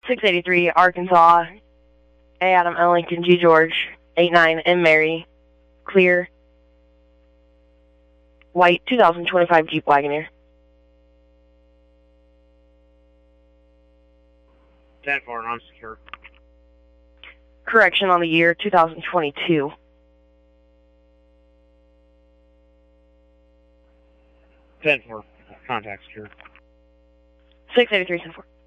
683 Arkansas, A. Adam, L. Lincoln, G. George, 89 M. Mary, clear. White 2025 Jeep Wagoneer. 10-4, non-secure. Correction on the year 2022. 10-4, contact secure. 683 10-4.